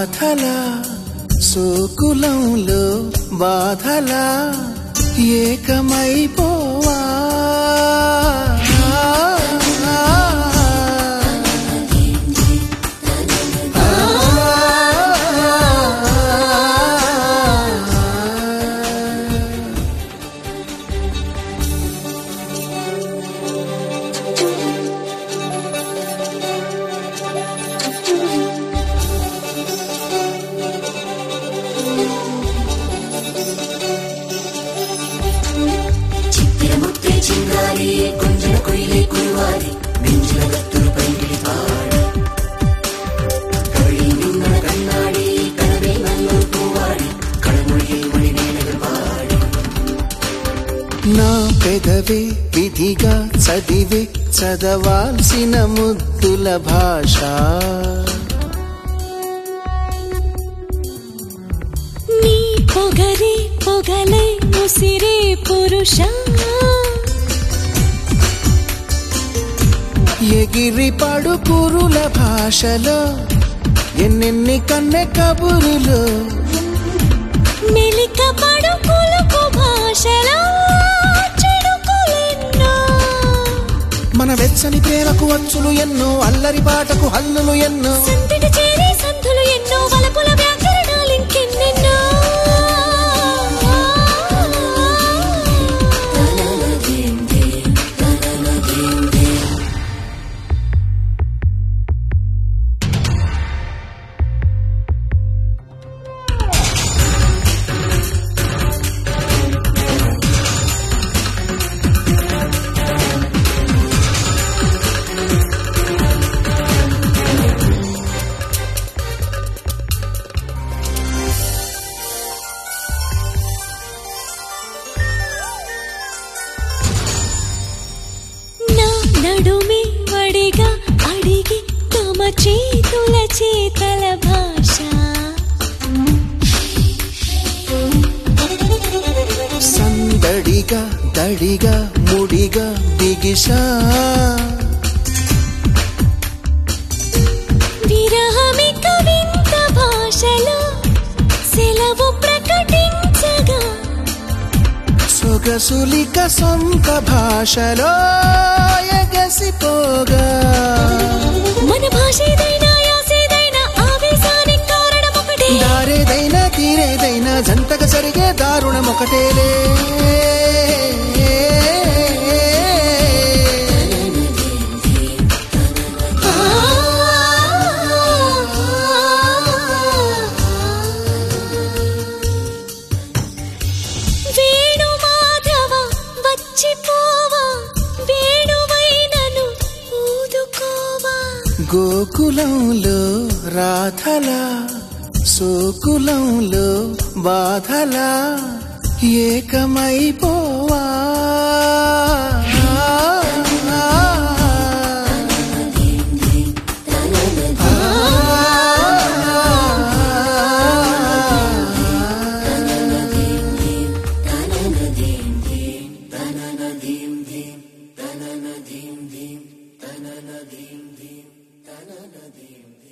రాధలా సోకులంలో బాధలా ఏకమైపోవా కొంచెం కొయ్యలే కురువాలి మించిన గత్తులు పైకి పాడి కవి నిన్న కన్నాడి కనవే నన్ను పోవాడి కడముడి మణి నేనగ పాడి నా పెదవే విధిగా చదివే చదవాల్సిన ముద్దుల భాష నీ పొగరే పొగలే ముసిరే పురుష ఎగిరి పడుకురుల భాషలో ఎన్నెన్ని కన్నె కబురులు మెలిక పడుకులకు భాషలో చెడుకులెన్నో మన వెచ్చని ప్రేమకు వచ్చులు ఎన్నో అల్లరి పాటకు హల్లులు ఎన్నో సంతిటి చేరే సంధులు ఎన్నో వలపుల వ్యాకరణాలు ఇంకెన్నెన్నో నడుమి వడిగా అడిగి తమ చేతుల చేతల భాష సందడిగా దడిగా ముడిగా బిగిసా విరహమిక వింత భాషలో సెలవు ప్రకటించగా సొగసులిక సొంత భాషలో ఎగసిపోగా మన భాష ఏదైనా యాసేదైనా ఆవేశానికి కారణం ఒకటే దారేదైనా తీరేదైనా జంటగా జరిగే దారుణం ఒకటేలే వేణు మాధవ వచ్చిపోవా వేణువైనను ఊదుకోవా గోకులంలో రాధలా సోకులంలో బాధలా ఏకమైపోవా ధీం